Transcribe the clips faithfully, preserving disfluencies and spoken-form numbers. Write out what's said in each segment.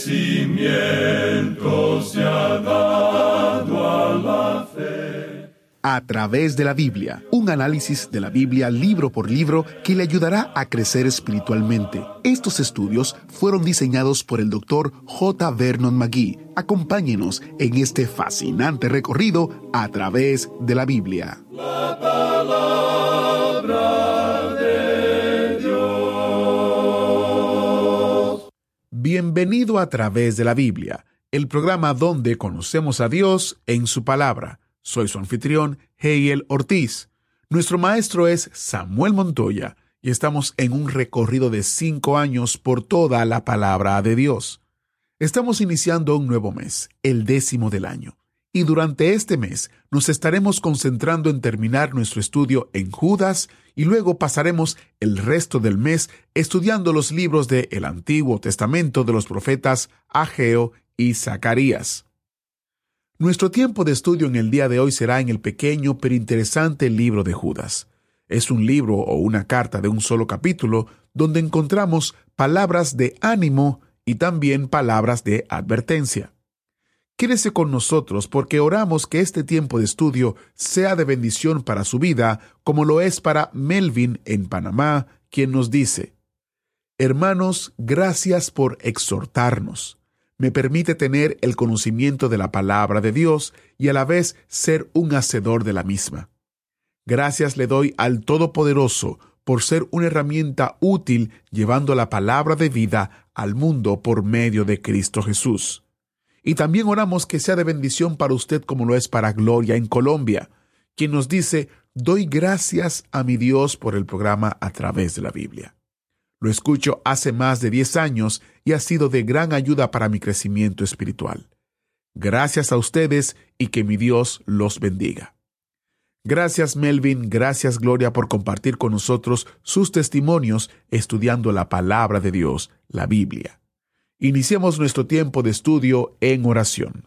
crecimiento se ha dado a la fe. A través de la Biblia, un análisis de la Biblia libro por libro que le ayudará a crecer espiritualmente. Estos estudios fueron diseñados por el doctor J. Vernon McGee. Acompáñenos en este fascinante recorrido a través de la Biblia. La palabra de Dios. Bienvenido a través de la Biblia, el programa donde conocemos a Dios en su palabra. Soy su anfitrión, Heiel Ortiz. Nuestro maestro es Samuel Montoya y estamos en un recorrido de cinco años por toda la palabra de Dios. Estamos iniciando un nuevo mes, el décimo del año, y durante este mes nos estaremos concentrando en terminar nuestro estudio en Judas y luego pasaremos el resto del mes estudiando los libros del Antiguo Testamento de los profetas Ageo y Zacarías. Nuestro tiempo de estudio en el día de hoy será en el pequeño pero interesante libro de Judas. Es un libro o una carta de un solo capítulo donde encontramos palabras de ánimo y también palabras de advertencia. Quédese con nosotros porque oramos que este tiempo de estudio sea de bendición para su vida, como lo es para Melvin en Panamá, quien nos dice: Hermanos, gracias por exhortarnos. Me permite tener el conocimiento de la palabra de Dios y a la vez ser un hacedor de la misma. Gracias le doy al Todopoderoso por ser una herramienta útil llevando la palabra de vida al mundo por medio de Cristo Jesús. Y también oramos que sea de bendición para usted como lo es para Gloria en Colombia, quien nos dice: doy gracias a mi Dios por el programa a través de la Biblia. Lo escucho hace más de diez años y ha sido de gran ayuda para mi crecimiento espiritual. Gracias a ustedes y que mi Dios los bendiga. Gracias Melvin, gracias Gloria por compartir con nosotros sus testimonios estudiando la palabra de Dios, la Biblia. Iniciemos nuestro tiempo de estudio en oración.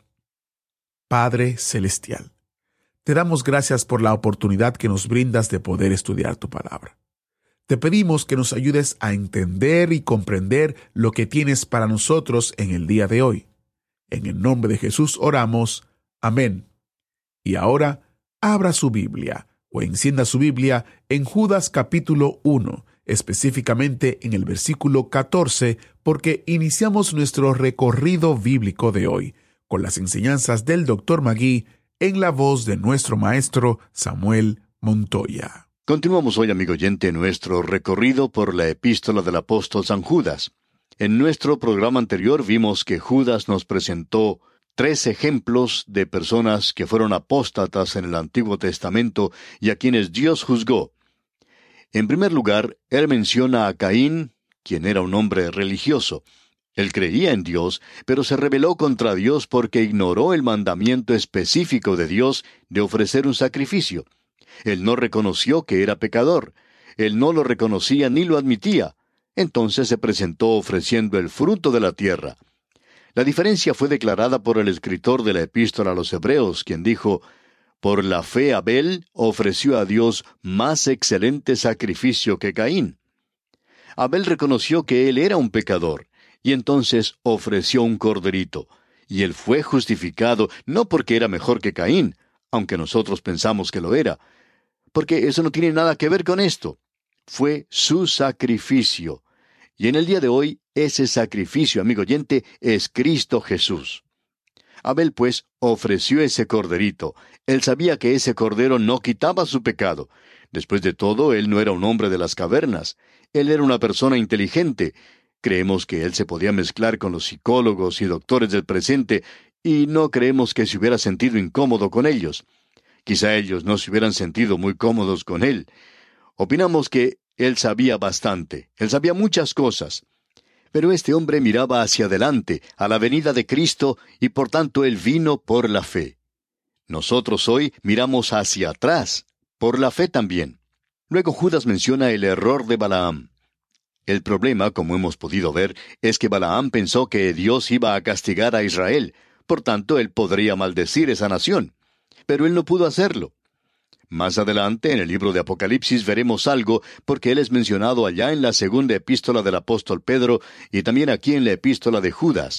Padre Celestial, te damos gracias por la oportunidad que nos brindas de poder estudiar tu palabra. Te pedimos que nos ayudes a entender y comprender lo que tienes para nosotros en el día de hoy. En el nombre de Jesús oramos. Amén. Y ahora, abra su Biblia o encienda su Biblia en Judas capítulo uno, específicamente en el versículo catorce, porque iniciamos nuestro recorrido bíblico de hoy con las enseñanzas del doctor McGee en la voz de nuestro maestro Samuel Montoya. Continuamos hoy, amigo oyente, nuestro recorrido por la epístola del apóstol San Judas. En nuestro programa anterior vimos que Judas nos presentó tres ejemplos de personas que fueron apóstatas en el Antiguo Testamento y a quienes Dios juzgó. En primer lugar, él menciona a Caín, quien era un hombre religioso. Él creía en Dios, pero se rebeló contra Dios porque ignoró el mandamiento específico de Dios de ofrecer un sacrificio. Él no reconoció que era pecador. Él no lo reconocía ni lo admitía. Entonces se presentó ofreciendo el fruto de la tierra. La diferencia fue declarada por el escritor de la epístola a los Hebreos, quien dijo: por la fe Abel ofreció a Dios más excelente sacrificio que Caín. Abel reconoció que él era un pecador, y entonces ofreció un corderito. Y él fue justificado no porque era mejor que Caín, aunque nosotros pensamos que lo era, porque eso no tiene nada que ver con esto. Fue su sacrificio. Y en el día de hoy, ese sacrificio, amigo oyente, es Cristo Jesús. Abel, pues, ofreció ese corderito. Él sabía que ese cordero no quitaba su pecado. Después de todo, él no era un hombre de las cavernas. Él era una persona inteligente. Creemos que él se podía mezclar con los psicólogos y doctores del presente, y no creemos que se hubiera sentido incómodo con ellos. Quizá ellos no se hubieran sentido muy cómodos con él. Opinamos que él sabía bastante, él sabía muchas cosas. Pero este hombre miraba hacia adelante, a la venida de Cristo, y por tanto él vino por la fe. Nosotros hoy miramos hacia atrás, por la fe también. Luego Judas menciona el error de Balaam. El problema, como hemos podido ver, es que Balaam pensó que Dios iba a castigar a Israel, por tanto él podría maldecir esa nación. Pero él no pudo hacerlo. Más adelante, en el libro de Apocalipsis, veremos algo, porque él es mencionado allá en la segunda epístola del apóstol Pedro, y también aquí en la epístola de Judas.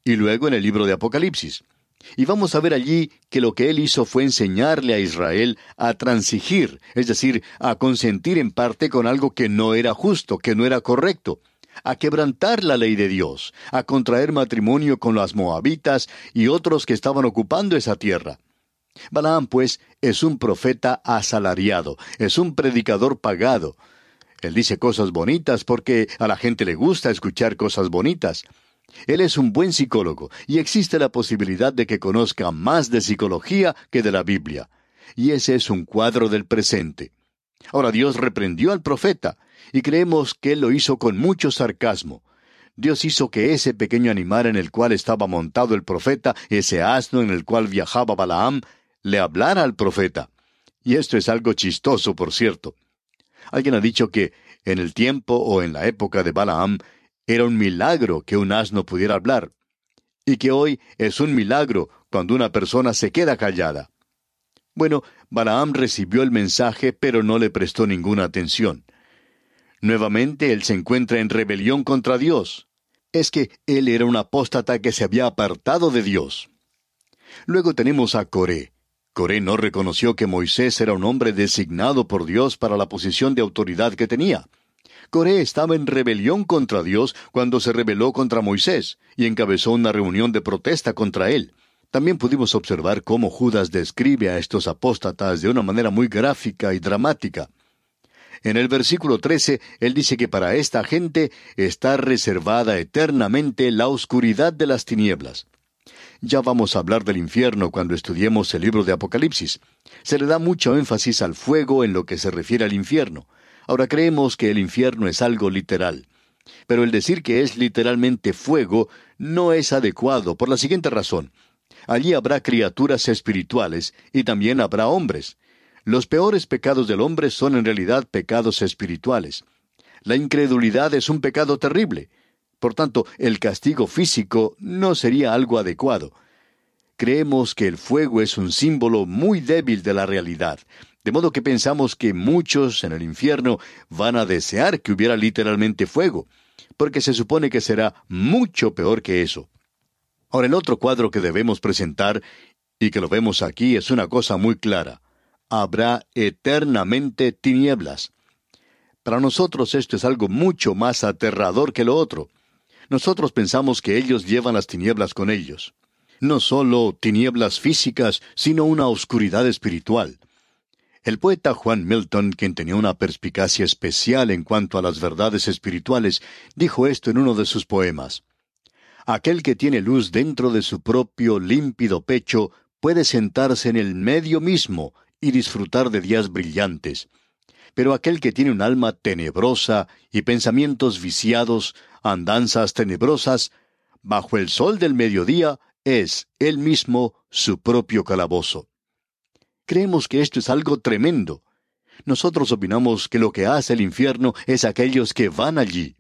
y luego en el libro de Apocalipsis. Y vamos a ver allí que lo que él hizo fue enseñarle a Israel a transigir, es decir, a consentir en parte con algo que no era justo, que no era correcto, a quebrantar la ley de Dios, a contraer matrimonio con las moabitas y otros que estaban ocupando esa tierra. Balaam, pues, es un profeta asalariado, es un predicador pagado. Él dice cosas bonitas porque a la gente le gusta escuchar cosas bonitas. Él es un buen psicólogo, y existe la posibilidad de que conozca más de psicología que de la Biblia. Y ese es un cuadro del presente. Ahora Dios reprendió al profeta, y creemos que Él lo hizo con mucho sarcasmo. Dios hizo que ese pequeño animal en el cual estaba montado el profeta, ese asno en el cual viajaba Balaam, le hablara al profeta. Y esto es algo chistoso, por cierto. Alguien ha dicho que en el tiempo o en la época de Balaam, era un milagro que un asno pudiera hablar, y que hoy es un milagro cuando una persona se queda callada. Bueno, Balaam recibió el mensaje, pero no le prestó ninguna atención. Nuevamente él se encuentra en rebelión contra Dios. Es que él era un apóstata que se había apartado de Dios. Luego tenemos a Coré. Coré no reconoció que Moisés era un hombre designado por Dios para la posición de autoridad que tenía. Coré estaba en rebelión contra Dios cuando se rebeló contra Moisés y encabezó una reunión de protesta contra él. También pudimos observar cómo Judas describe a estos apóstatas de una manera muy gráfica y dramática. En el versículo trece, él dice que para esta gente está reservada eternamente la oscuridad de las tinieblas. Ya vamos a hablar del infierno cuando estudiemos el libro de Apocalipsis. Se le da mucho énfasis al fuego en lo que se refiere al infierno. Ahora creemos que el infierno es algo literal. Pero el decir que es literalmente fuego no es adecuado por la siguiente razón. Allí habrá criaturas espirituales y también habrá hombres. Los peores pecados del hombre son en realidad pecados espirituales. La incredulidad es un pecado terrible. Por tanto, el castigo físico no sería algo adecuado. Creemos que el fuego es un símbolo muy débil de la realidad. De modo que pensamos que muchos en el infierno van a desear que hubiera literalmente fuego, porque se supone que será mucho peor que eso. Ahora, el otro cuadro que debemos presentar, y que lo vemos aquí, es una cosa muy clara. Habrá eternamente tinieblas. Para nosotros esto es algo mucho más aterrador que lo otro. Nosotros pensamos que ellos llevan las tinieblas con ellos. No solo tinieblas físicas, sino una oscuridad espiritual. El poeta Juan Milton, quien tenía una perspicacia especial en cuanto a las verdades espirituales, dijo esto en uno de sus poemas. Aquel que tiene luz dentro de su propio límpido pecho puede sentarse en el medio mismo y disfrutar de días brillantes. Pero aquel que tiene un alma tenebrosa y pensamientos viciados, andanzas tenebrosas, bajo el sol del mediodía es él mismo su propio calabozo. Creemos que esto es algo tremendo. Nosotros opinamos que lo que hace el infierno es aquellos que van allí.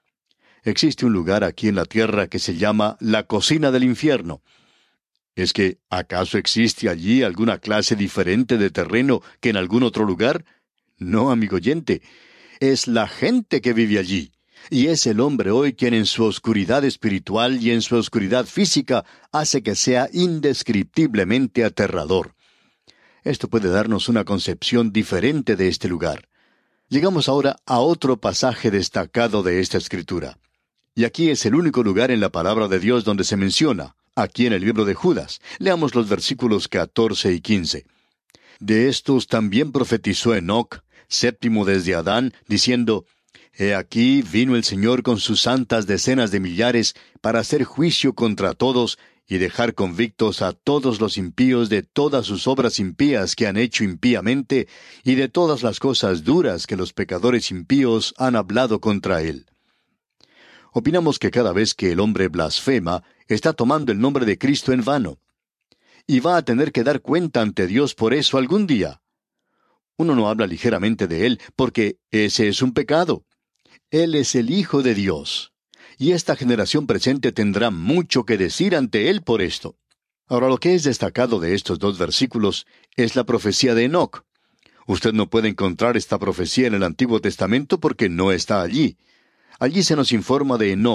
Existe un lugar aquí en la tierra que se llama la cocina del infierno. ¿Es que acaso existe allí alguna clase diferente de terreno que en algún otro lugar? No, amigo oyente. Es la gente que vive allí. Y es el hombre hoy quien en su oscuridad espiritual y en su oscuridad física hace que sea indescriptiblemente aterrador. Esto puede darnos una concepción diferente de este lugar. Llegamos ahora a otro pasaje destacado de esta escritura. Y aquí es el único lugar en la palabra de Dios donde se menciona, aquí en el libro de Judas. Leamos los versículos catorce y quince. De estos también profetizó Enoc, séptimo desde Adán, diciendo, He aquí vino el Señor con sus santas decenas de millares para hacer juicio contra todos y dejar convictos a todos los impíos de todas sus obras impías que han hecho impíamente y de todas las cosas duras que los pecadores impíos han hablado contra él. Opinamos que cada vez que el hombre blasfema, está tomando el nombre de Cristo en vano. Y va a tener que dar cuenta ante Dios por eso algún día. Uno no habla ligeramente de él, porque ese es un pecado. Él es el Hijo de Dios. Y esta generación presente tendrá mucho que decir ante él por esto. Ahora, lo que es destacado de estos dos versículos es la profecía de Enoc. Usted no puede encontrar esta profecía en el Antiguo Testamento porque no está allí. Allí se nos informa de Enoc,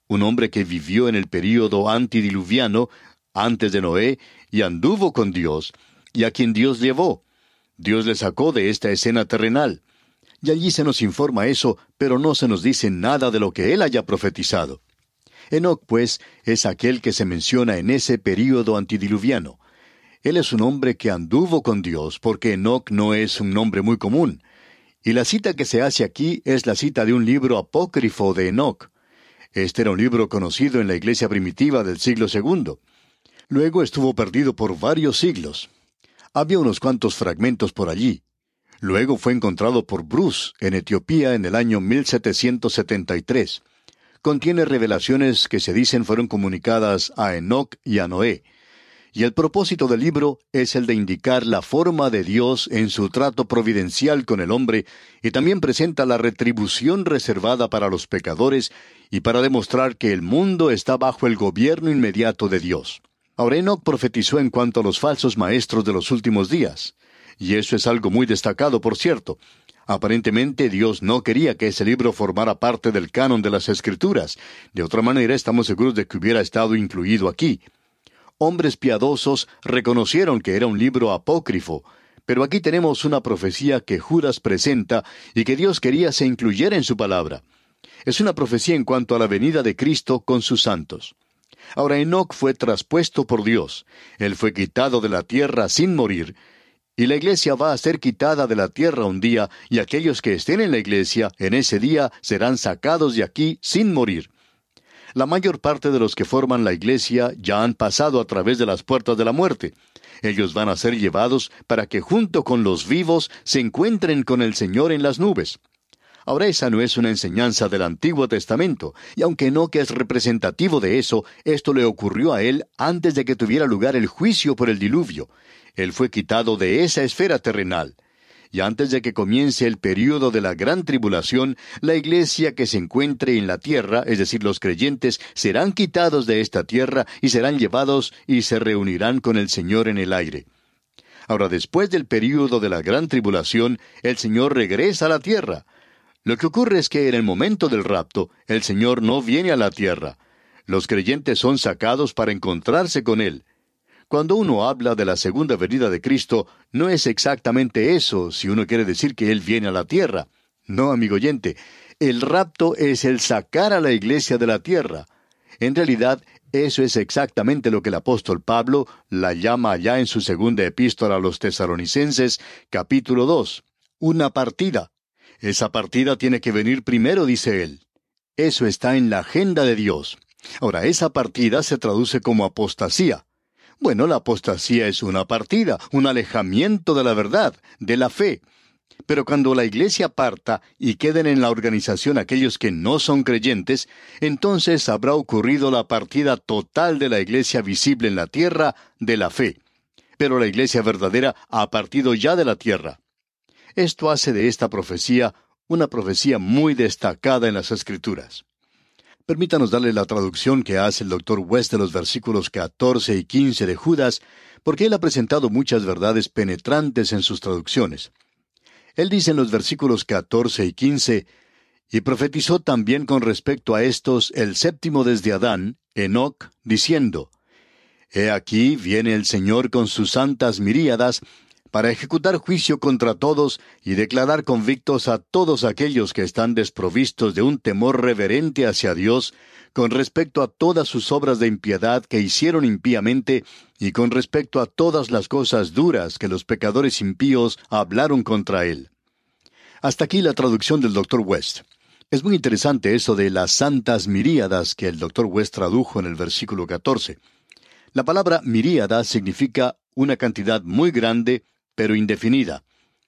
un hombre que vivió en el período antediluviano, antes de Noé, y anduvo con Dios, y a quien Dios llevó. Dios le sacó de esta escena terrenal. Y allí se nos informa eso, pero no se nos dice nada de lo que él haya profetizado. Enoc, pues, es aquel que se menciona en ese período antediluviano. Él es un hombre que anduvo con Dios, porque Enoc no es un nombre muy común. Y la cita que se hace aquí es la cita de un libro apócrifo de Enoc. Este era un libro conocido en la iglesia primitiva del siglo segundo. Luego estuvo perdido por varios siglos. Había unos cuantos fragmentos por allí. Luego fue encontrado por Bruce, en Etiopía, en el año mil setecientos setenta y tres. Contiene revelaciones que se dicen fueron comunicadas a Enoc y a Noé. Y el propósito del libro es el de indicar la forma de Dios en su trato providencial con el hombre, y también presenta la retribución reservada para los pecadores, y para demostrar que el mundo está bajo el gobierno inmediato de Dios. Ahora, Enoc profetizó en cuanto a los falsos maestros de los últimos días. Y eso es algo muy destacado, por cierto. Aparentemente Dios no quería que ese libro formara parte del canon de las Escrituras. De otra manera, estamos seguros de que hubiera estado incluido aquí. Hombres piadosos reconocieron que era un libro apócrifo, pero aquí tenemos una profecía que Judas presenta y que Dios quería se incluyera en su palabra. Es una profecía en cuanto a la venida de Cristo con sus santos. Ahora, Enoc fue traspuesto por Dios. Él fue quitado de la tierra sin morir, y la iglesia va a ser quitada de la tierra un día, y aquellos que estén en la iglesia en ese día serán sacados de aquí sin morir. La mayor parte de los que forman la iglesia ya han pasado a través de las puertas de la muerte. Ellos van a ser llevados para que junto con los vivos se encuentren con el Señor en las nubes. Ahora, esa no es una enseñanza del Antiguo Testamento, y aunque Enoc es representativo de eso, esto le ocurrió a él antes de que tuviera lugar el juicio por el diluvio. Él fue quitado de esa esfera terrenal. Y antes de que comience el período de la gran tribulación, la iglesia que se encuentre en la tierra, es decir, los creyentes, serán quitados de esta tierra y serán llevados y se reunirán con el Señor en el aire. Ahora, después del período de la gran tribulación, el Señor regresa a la tierra. Lo que ocurre es que en el momento del rapto, el Señor no viene a la tierra. Los creyentes son sacados para encontrarse con Él. Cuando uno habla de la segunda venida de Cristo, no es exactamente eso, si uno quiere decir que Él viene a la tierra. No, amigo oyente, el rapto es el sacar a la iglesia de la tierra. En realidad, eso es exactamente lo que el apóstol Pablo la llama allá en su segunda epístola a los Tesalonicenses, capítulo dos, una partida. Esa partida tiene que venir primero, dice él. Eso está en la agenda de Dios. Ahora, esa partida se traduce como apostasía. Bueno, la apostasía es una partida, un alejamiento de la verdad, de la fe. Pero cuando la iglesia parta y queden en la organización aquellos que no son creyentes, entonces habrá ocurrido la partida total de la iglesia visible en la tierra de la fe. Pero la iglesia verdadera ha partido ya de la tierra. Esto hace de esta profecía una profecía muy destacada en las Escrituras. Permítanos darle la traducción que hace el doctor West de los versículos catorce y quince de Judas, porque él ha presentado muchas verdades penetrantes en sus traducciones. Él dice en los versículos catorce y quince, «Y profetizó también con respecto a estos el séptimo desde Adán, Enoc, diciendo, He aquí viene el Señor con sus santas miríadas, para ejecutar juicio contra todos y declarar convictos a todos aquellos que están desprovistos de un temor reverente hacia Dios, con respecto a todas sus obras de impiedad que hicieron impíamente, y con respecto a todas las cosas duras que los pecadores impíos hablaron contra él». Hasta aquí la traducción del doctor West. Es muy interesante eso de las santas miríadas que el doctor West tradujo en el versículo catorce. La palabra miríada significa una cantidad muy grande, pero indefinida.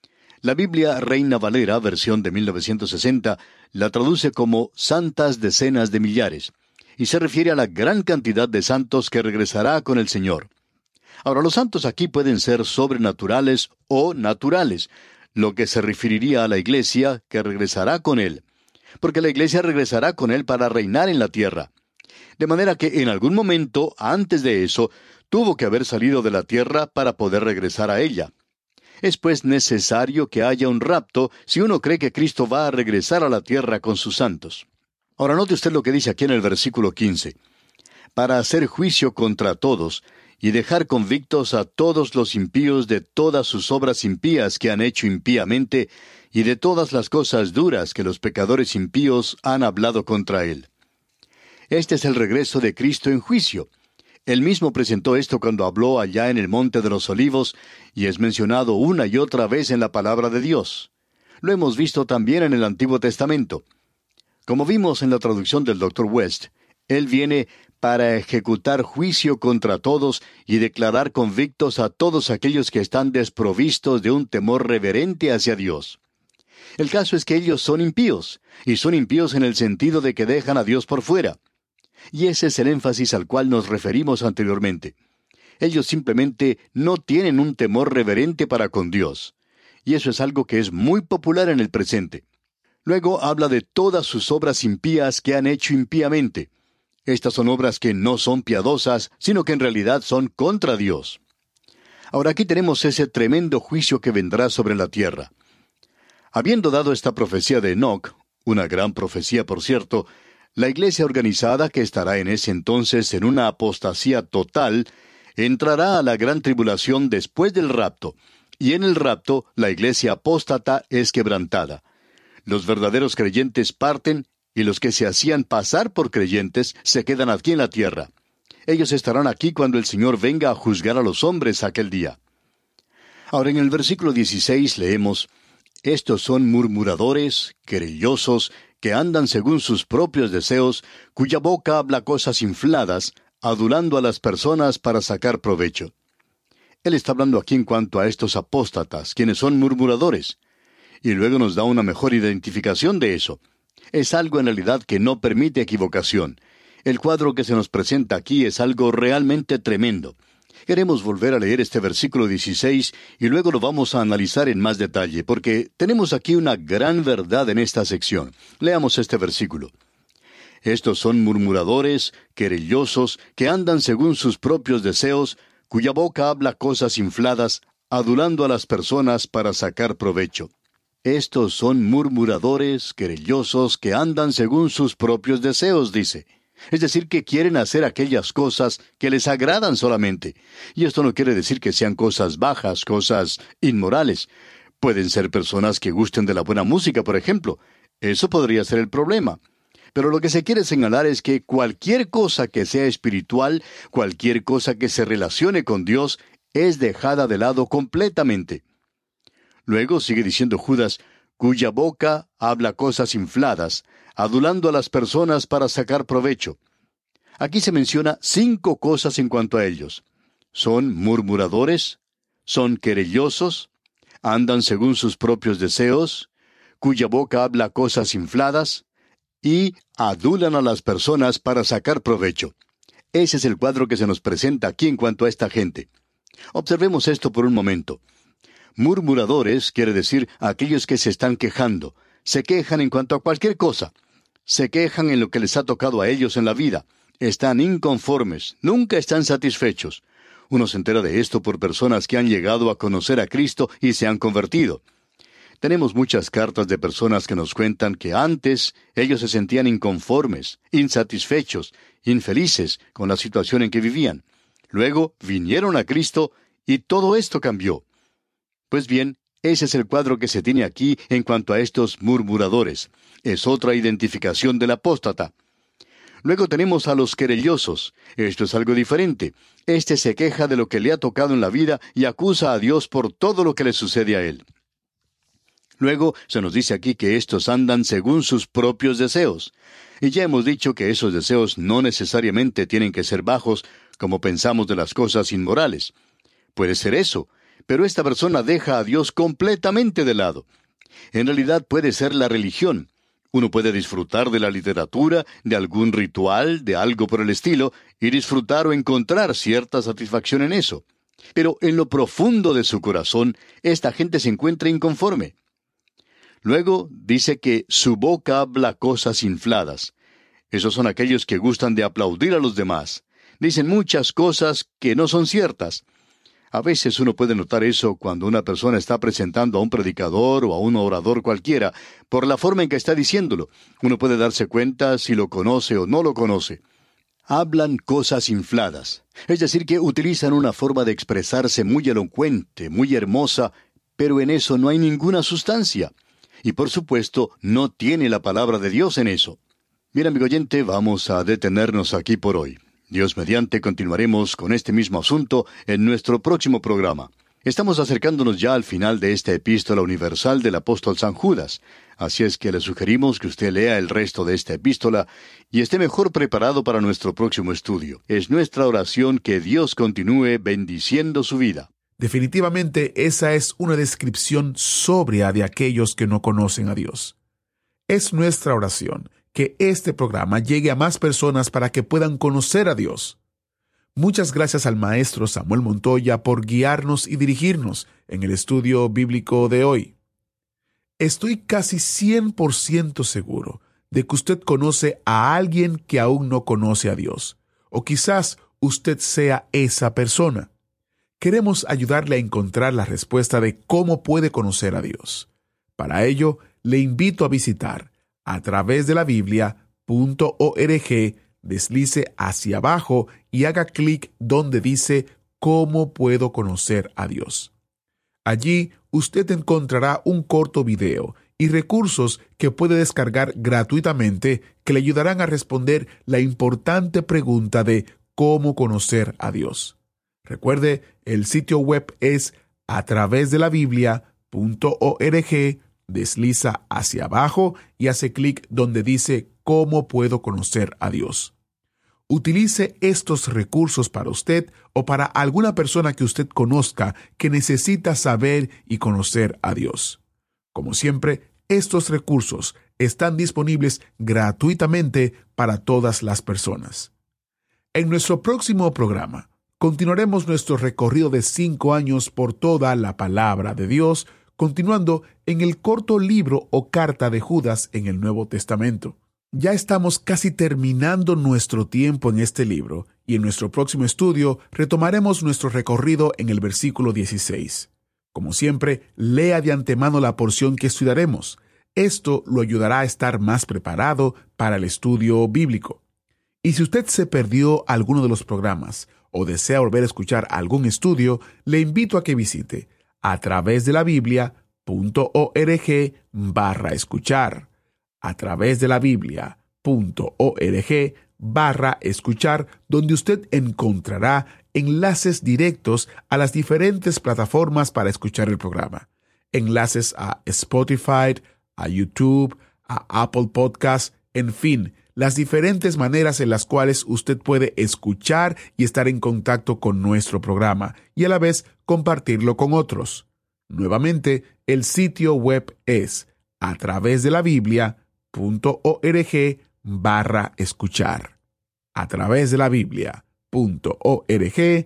La Biblia Reina Valera, versión de mil novecientos sesenta, la traduce como santas decenas de millares, y se refiere a la gran cantidad de santos que regresará con el Señor. Ahora, los santos aquí pueden ser sobrenaturales o naturales, lo que se referiría a la iglesia que regresará con Él, porque la iglesia regresará con Él para reinar en la tierra. De manera que en algún momento, antes de eso, tuvo que haber salido de la tierra para poder regresar a ella. Es pues necesario que haya un rapto si uno cree que Cristo va a regresar a la tierra con sus santos. Ahora note usted lo que dice aquí en el versículo quince. Para hacer juicio contra todos, y dejar convictos a todos los impíos de todas sus obras impías que han hecho impíamente, y de todas las cosas duras que los pecadores impíos han hablado contra él. Este es el regreso de Cristo en juicio. Él mismo presentó esto cuando habló allá en el Monte de los Olivos, y es mencionado una y otra vez en la palabra de Dios. Lo hemos visto también en el Antiguo Testamento. Como vimos en la traducción del doctor West, Él viene para ejecutar juicio contra todos y declarar convictos a todos aquellos que están desprovistos de un temor reverente hacia Dios. El caso es que ellos son impíos, y son impíos en el sentido de que dejan a Dios por fuera. Y ese es el énfasis al cual nos referimos anteriormente. Ellos simplemente no tienen un temor reverente para con Dios. Y eso es algo que es muy popular en el presente. Luego habla de todas sus obras impías que han hecho impíamente. Estas son obras que no son piadosas, sino que en realidad son contra Dios. Ahora aquí tenemos ese tremendo juicio que vendrá sobre la tierra. Habiendo dado esta profecía de Enoc, una gran profecía por cierto, la iglesia organizada que estará en ese entonces en una apostasía total, entrará a la gran tribulación después del rapto, y en el rapto la iglesia apóstata es quebrantada. Los verdaderos creyentes parten, y los que se hacían pasar por creyentes se quedan aquí en la tierra. Ellos estarán aquí cuando el Señor venga a juzgar a los hombres aquel día. Ahora en el versículo dieciséis leemos, «Estos son murmuradores, querellosos, que andan según sus propios deseos, cuya boca habla cosas infladas, adulando a las personas para sacar provecho». Él está hablando aquí en cuanto a estos apóstatas, quienes son murmuradores. Y luego nos da una mejor identificación de eso. Es algo en realidad que no permite equivocación. El cuadro que se nos presenta aquí es algo realmente tremendo. Queremos volver a leer este versículo dieciséis y luego lo vamos a analizar en más detalle, porque tenemos aquí una gran verdad en esta sección. Leamos este versículo. Estos son murmuradores, querellosos, que andan según sus propios deseos, cuya boca habla cosas infladas, adulando a las personas para sacar provecho. Estos son murmuradores, querellosos, que andan según sus propios deseos, dice. Es decir, que quieren hacer aquellas cosas que les agradan solamente. Y esto no quiere decir que sean cosas bajas, cosas inmorales. Pueden ser personas que gusten de la buena música, por ejemplo. Eso podría ser el problema. Pero lo que se quiere señalar es que cualquier cosa que sea espiritual, cualquier cosa que se relacione con Dios, es dejada de lado completamente. Luego sigue diciendo Judas, cuya boca habla cosas infladas, adulando a las personas para sacar provecho. Aquí se menciona cinco cosas en cuanto a ellos. Son murmuradores, son querellosos, andan según sus propios deseos, cuya boca habla cosas infladas, y adulan a las personas para sacar provecho. Ese es el cuadro que se nos presenta aquí en cuanto a esta gente. Observemos esto por un momento. Murmuradores quiere decir aquellos que se están quejando, se quejan en cuanto a cualquier cosa, se quejan en lo que les ha tocado a ellos en la vida, están inconformes, nunca están satisfechos. Uno se entera de esto por personas que han llegado a conocer a Cristo y se han convertido. Tenemos muchas cartas de personas que nos cuentan que antes ellos se sentían inconformes, insatisfechos, infelices con la situación en que vivían. Luego vinieron a Cristo y todo esto cambió. Pues bien, ese es el cuadro que se tiene aquí en cuanto a estos murmuradores. Es otra identificación del apóstata. Luego tenemos a los querellosos. Esto es algo diferente. Este se queja de lo que le ha tocado en la vida y acusa a Dios por todo lo que le sucede a él. Luego se nos dice aquí que estos andan según sus propios deseos. Y ya hemos dicho que esos deseos no necesariamente tienen que ser bajos, como pensamos de las cosas inmorales. Puede ser eso, pero esta persona deja a Dios completamente de lado. En realidad puede ser la religión. Uno puede disfrutar de la literatura, de algún ritual, de algo por el estilo, y disfrutar o encontrar cierta satisfacción en eso. Pero en lo profundo de su corazón, esta gente se encuentra inconforme. Luego dice que su boca habla cosas infladas. Esos son aquellos que gustan de aplaudir a los demás. Dicen muchas cosas que no son ciertas. A veces uno puede notar eso cuando una persona está presentando a un predicador o a un orador cualquiera, por la forma en que está diciéndolo. Uno puede darse cuenta si lo conoce o no lo conoce. Hablan cosas infladas, es decir, que utilizan una forma de expresarse muy elocuente, muy hermosa, pero en eso no hay ninguna sustancia. Y por supuesto, no tiene la palabra de Dios en eso. Bien, amigo oyente, vamos a detenernos aquí por hoy. Dios mediante continuaremos con este mismo asunto en nuestro próximo programa. Estamos acercándonos ya al final de esta epístola universal del apóstol San Judas, así es que le sugerimos que usted lea el resto de esta epístola y esté mejor preparado para nuestro próximo estudio. Es nuestra oración que Dios continúe bendiciendo su vida. Definitivamente esa es una descripción sobria de aquellos que no conocen a Dios. Es nuestra oración que este programa llegue a más personas para que puedan conocer a Dios. Muchas gracias al maestro Samuel Montoya por guiarnos y dirigirnos en el estudio bíblico de hoy. Estoy casi cien por ciento seguro de que usted conoce a alguien que aún no conoce a Dios, o quizás usted sea esa persona. Queremos ayudarle a encontrar la respuesta de cómo puede conocer a Dios. Para ello, le invito a visitar a través de la Biblia punto org, deslice hacia abajo y haga clic donde dice ¿Cómo puedo conocer a Dios? Allí usted encontrará un corto video y recursos que puede descargar gratuitamente que le ayudarán a responder la importante pregunta de ¿Cómo conocer a Dios? Recuerde, el sitio web es a través de la Biblia punto org, desliza hacia abajo y hace clic donde dice ¿Cómo puedo conocer a Dios? Utilice estos recursos para usted o para alguna persona que usted conozca que necesita saber y conocer a Dios. Como siempre, estos recursos están disponibles gratuitamente para todas las personas. En nuestro próximo programa, continuaremos nuestro recorrido de cinco años por toda la palabra de Dios, continuando en el corto libro o carta de Judas en el Nuevo Testamento. Ya estamos casi terminando nuestro tiempo en este libro y en nuestro próximo estudio retomaremos nuestro recorrido en el versículo dieciséis. Como siempre, lea de antemano la porción que estudiaremos. Esto lo ayudará a estar más preparado para el estudio bíblico. Y si usted se perdió alguno de los programas o desea volver a escuchar algún estudio, le invito a que visite a través de la Biblia punto org barra escuchar. A través de la Biblia punto org barra escuchar, donde usted encontrará enlaces directos a las diferentes plataformas para escuchar el programa. Enlaces a Spotify, a YouTube, a Apple Podcasts, en fin, las diferentes maneras en las cuales usted puede escuchar y estar en contacto con nuestro programa y a la vez compartirlo con otros. Nuevamente, el sitio web es a través de la Biblia punto org barra escuchar. A través de la Biblia punto org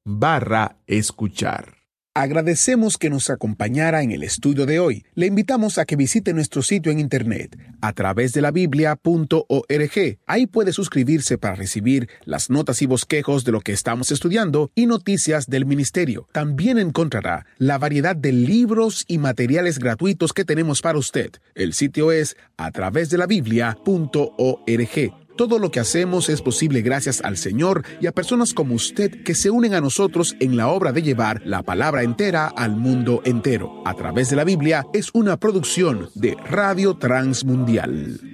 barra escuchar. Agradecemos que nos acompañara en el estudio de hoy. Le invitamos a que visite nuestro sitio en internet a través de la Biblia punto org. Ahí puede suscribirse para recibir las notas y bosquejos de lo que estamos estudiando y noticias del ministerio. También encontrará la variedad de libros y materiales gratuitos que tenemos para usted. El sitio es a través de la Biblia punto org. Todo lo que hacemos es posible gracias al Señor y a personas como usted que se unen a nosotros en la obra de llevar la palabra entera al mundo entero. A través de la Biblia es una producción de Radio Transmundial.